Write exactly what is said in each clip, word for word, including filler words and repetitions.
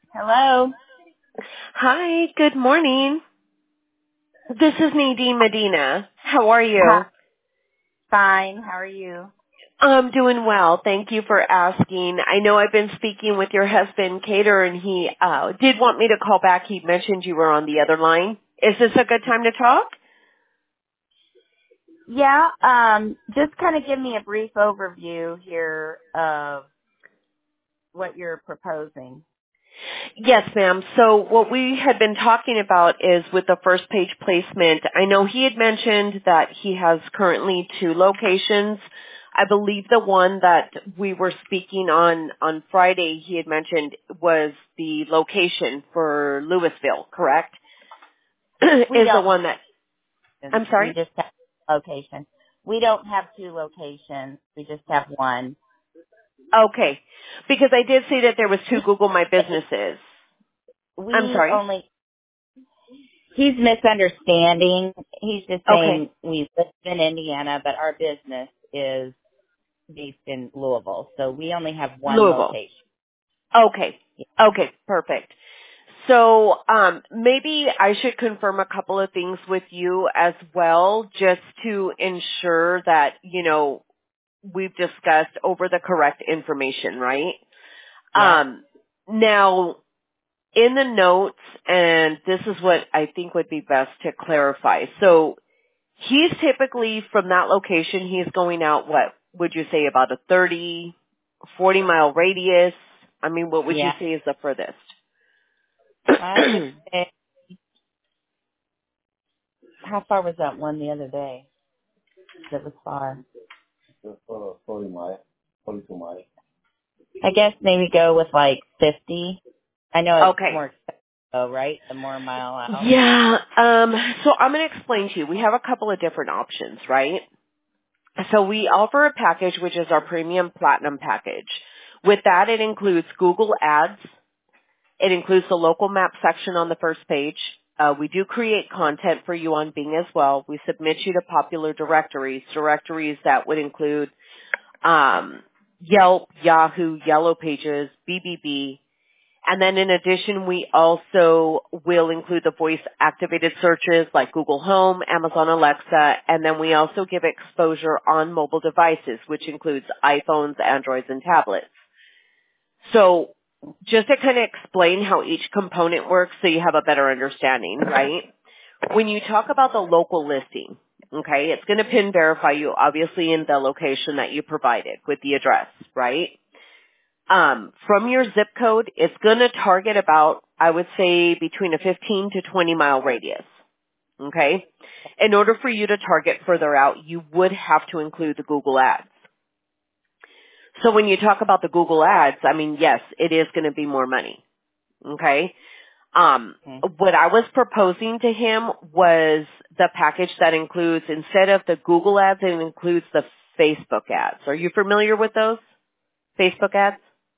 Hello. Hi, good morning. This is Nadine Medina. How are you? Hi. Fine. How are you? I'm doing well. Thank you for asking. I know I've been speaking with your husband, Cater, and he uh, did want me to call back. He mentioned you were on the other line. Is this a good time to talk? Yeah. Um. Just kind of give me a brief overview here of what you're proposing. Yes, ma'am. So what we had been talking about is with the first page placement. I know he had mentioned that he has currently two locations. I believe the one that we were speaking on on Friday, he had mentioned was the location for Louisville, correct? We Is the don't. one that, I'm We sorry? just have a location. We don't have two locations. We just have one. Okay. Because I did see that there was two Google My Businesses. I'm We sorry? only. He's misunderstanding. He's just Okay. saying we live in Indiana, but our business is based in Louisville, so we only have one Louisville. location. Okay. Okay, perfect. So um, maybe I should confirm a couple of things with you as well, just to ensure that, you know, we've discussed over the correct information, right? Yep. Um, now, in the notes, and this is what I think would be best to clarify. So he's typically from that location, he's going out, what would you say, about a thirty, forty mile radius? I mean, what would you Yeah. say is the furthest? I would say. How far was that one the other day? That was far. I guess maybe go with like fifty. I know it's Okay. more expensive, though, right? The more mile out. Yeah. Um, so I'm going to explain to you. We have a couple of different options, right? So we offer a package which is our premium platinum package. With that, it includes Google Ads. It includes the local map section on the first page. Uh, we do create content for you on Bing as well. We submit you to popular directories, directories that would include um, Yelp, Yahoo, Yellow Pages, B B B. And then in addition, we also will include the voice activated searches like Google Home, Amazon Alexa, and then we also give exposure on mobile devices, which includes iPhones, Androids, and tablets. So just to kind of explain how each component works so you have a better understanding, right? When you talk about the local listing, okay, it's going to pin verify you obviously in the location that you provided with the address, right? Um, from your zip code, it's going to target about, I would say, between a fifteen to twenty mile radius. Okay? In order for you to target further out, you would have to include the Google Ads. So when you talk about the Google Ads, I mean, yes, it is going to be more money. Okay? Um, Okay. what I was proposing to him was the package that includes, instead of the Google Ads, it includes the Facebook ads. Are you familiar with those Facebook ads?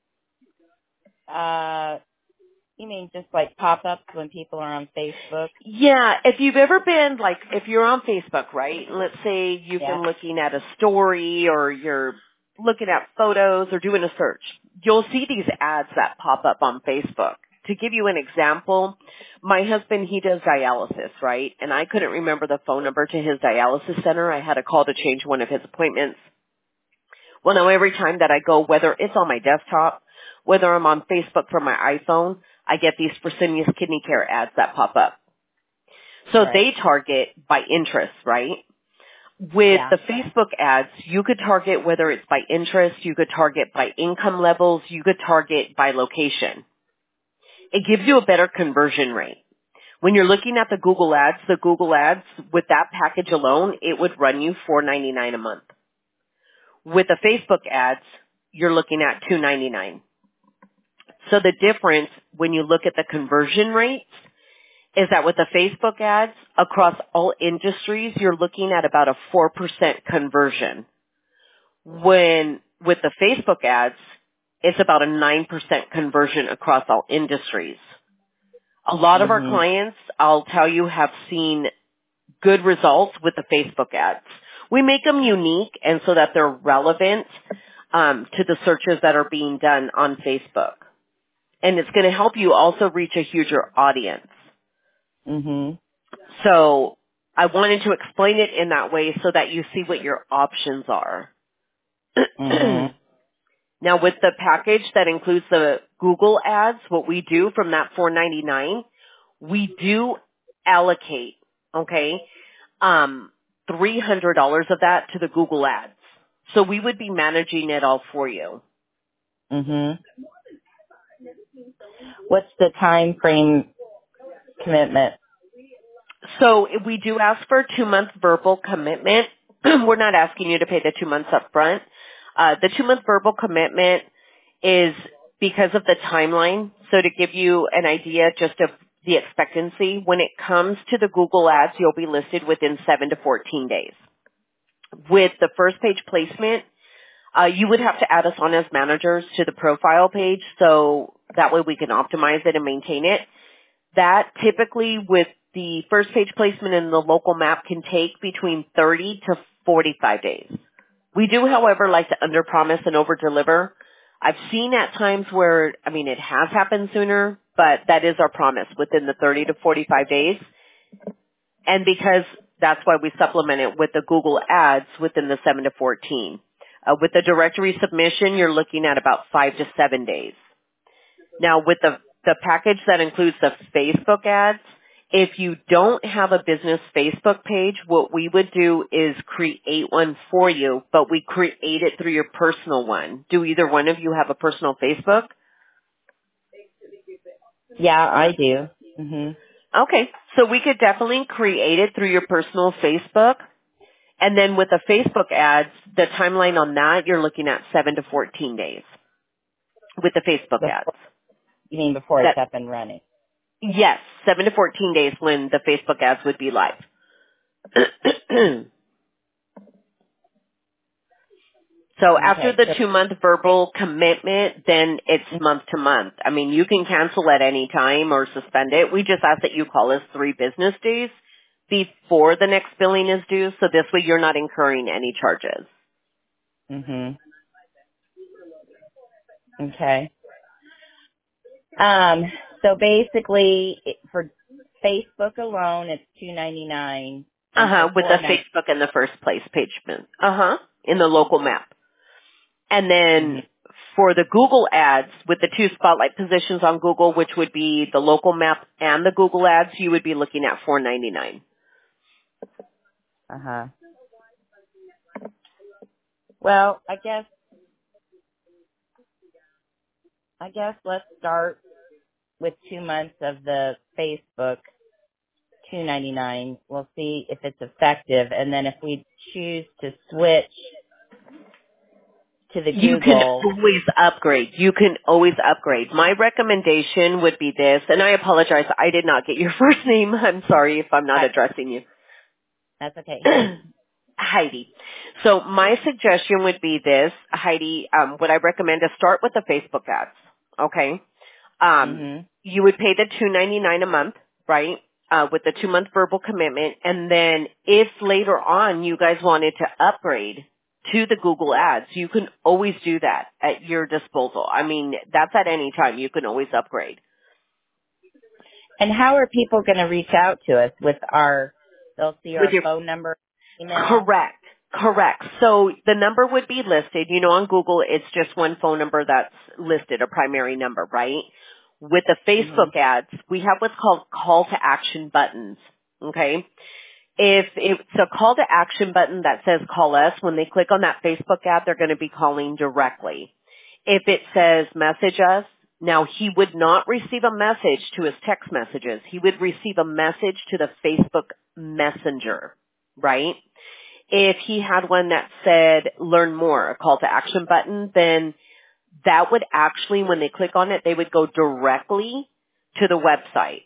Uh, you mean just like pop-ups when people are on Facebook? Yeah, if you've ever been, like, if you're on Facebook, right, let's say you've Yeah. been looking at a story or you're looking at photos or doing a search, you'll see these ads that pop up on Facebook. To give you an example, my husband, he does dialysis, right, and I couldn't remember the phone number to his dialysis center. I had to call to change one of his appointments. Well, now every time that I go, whether it's on my desktop, whether I'm on Facebook from my iPhone, I get these Fresenius Kidney Care ads that pop up. So Right. they target by interest, right? With Yeah. the Facebook ads, you could target whether it's by interest, you could target by income levels, you could target by location. It gives you a better conversion rate. When you're looking at the Google ads, the Google ads, with that package alone, it would run you four ninety-nine a month. With the Facebook ads, you're looking at two ninety-nine. So the difference when you look at the conversion rates is that with the Facebook ads across all industries, you're looking at about a four percent conversion. When with the Facebook ads, it's about a nine percent conversion across all industries. A lot of our Mhm. clients, I'll tell you, have seen good results with the Facebook ads. We make them unique and so that they're relevant um, to the searches that are being done on Facebook. and it's going to help you also reach a huger audience. Mhm. So I wanted to explain it in that way so that you see what your options are. Mhm. Now, with the package that includes the Google ads, what we do from that four ninety-nine, we do allocate, okay, um, three hundred dollars of that to the Google ads. So we would be managing it all for you. Mhm. What's the time frame commitment? So if we do ask for a two-month verbal commitment. We're not asking you to pay the two months up front. Uh, the two-month verbal commitment is because of the timeline. So to give you an idea just of the expectancy, when it comes to the Google ads, you'll be listed within seven to fourteen days. With the first page placement, uh, you would have to add us on as managers to the profile page so that way we can optimize it and maintain it. That typically with the first page placement and the local map can take between thirty to forty-five days. We do, however, like to underpromise and overdeliver. I've seen at times where, I mean, it has happened sooner, but that is our promise within the thirty to forty-five days. And because that's why we supplement it with the Google ads within the seven to fourteen. Uh, with the directory submission, you're looking at about five to seven days. Now, with the, the package that includes the Facebook ads, if you don't have a business Facebook page, what we would do is create one for you, but we create it through your personal one. Do either one of you have a personal Facebook? Yeah, I do. Mhm. Okay, so we could definitely create it through your personal Facebook. And then with the Facebook ads, the timeline on that, you're looking at seven to fourteen days with the Facebook ads. Before, you mean before That it's up and running? Yes, seven to fourteen days when the Facebook ads would be live. So after Okay. the So. two-month verbal commitment, then it's month to month. I mean, you can cancel at any time or suspend it. We just ask that you call us three business days before the next billing is due, so this way you're not incurring any charges. Mhm. Okay. Um. So basically, it- for Facebook alone, it's two ninety nine, and Uh-huh, for with four the ninety. Facebook in the first place page. Uh-huh, in the local map. And then Mhm. for the Google ads, with the two spotlight positions on Google, which would be the local map and the Google ads, you would be looking at four ninety-nine. Uh huh. Well, I guess I guess let's start with two months of the Facebook two ninety-nine. We'll see if it's effective, and then if we choose to switch to the You can Google. always upgrade. You can always upgrade. My recommendation would be this, and I apologize, I did not get your first name. I'm sorry if I'm not Hi, addressing you. that's okay, Heidi. Heidi. So my suggestion would be this, Heidi, um, what I recommend is start with the Facebook ads, okay? Um, Mhm. you would pay the two ninety-nine a month, right? Uh, with the two month verbal commitment, and then if later on you guys wanted to upgrade to the Google ads, you can always do that at your disposal. I mean, that's at any time. You can always upgrade. And how are people going to reach out to us with our? They'll see With our your phone number, email. Correct. Correct. So the number would be listed. You know, on Google, it's just one phone number that's listed, a primary number, right? With the Mhm. Facebook ads, we have what's called call to action buttons. Okay? If it's a call to action button that says call us, when they click on that Facebook ad, they're going to be calling directly. If it says message us, now he would not receive a message to his text messages. He would receive a message to the Facebook Messenger, right? If he had one that said learn more, a call to action button, then that would actually, when they click on it, they would go directly to the website.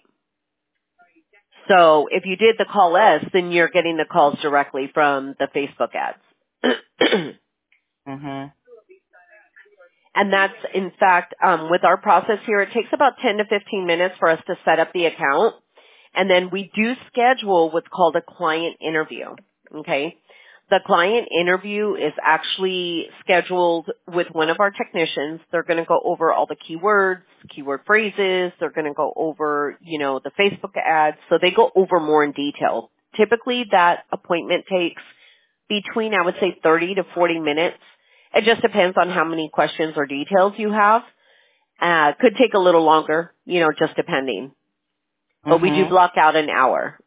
So if you did the call us, then you're getting the calls directly from the Facebook ads. Mhm. And that's, in fact, um, with our process here, it takes about ten to fifteen minutes for us to set up the account. And then we do schedule what's called a client interview. Okay? The client interview is actually scheduled with one of our technicians. They're going to go over all the keywords, keyword phrases. They're going to go over, you know, the Facebook ads. So they go over more in detail. Typically that appointment takes between, I would say, thirty to forty minutes. It just depends on how many questions or details you have. Uh, could take a little longer, you know, just depending. But we do Mhm. block out an hour.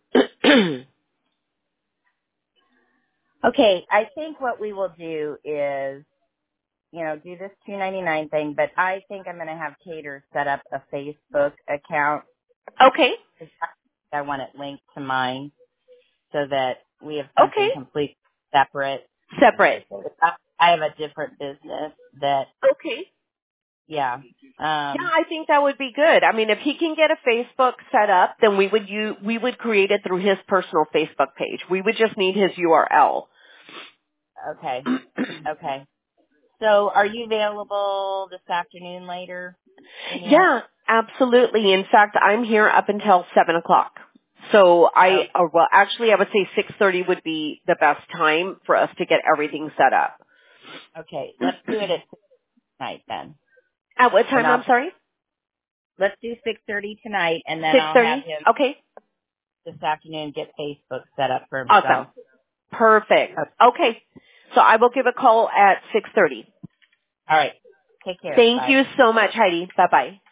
Okay, I think what we will do is, you know, do this two ninety-nine thing, but I think I'm going to have Cater set up a Facebook account. Okay. I want it linked to mine so that we have Okay. something completely separate. Separate. I I have a different business that, Okay. yeah. Yeah, Um, I think that would be good. I mean, if he can get a Facebook set up, then we would use, we would create it through his personal Facebook page. We would just need his U R L. okay, okay. So are you available this afternoon later? Any? Yeah, absolutely. In fact, I'm here up until seven o'clock. So Oh, I, or well, actually, I would say six thirty would be the best time for us to get everything set up. okay, let's do it at tonight then. At what And time? I'm I'll, sorry. let's do six thirty tonight, and then Six I'll have thirty. him Okay. this afternoon get Facebook set up for Awesome. himself. Perfect. Okay. Okay. So I will give a call at six thirty. All right. Take care. Thank Bye. you so much, Heidi. Bye bye.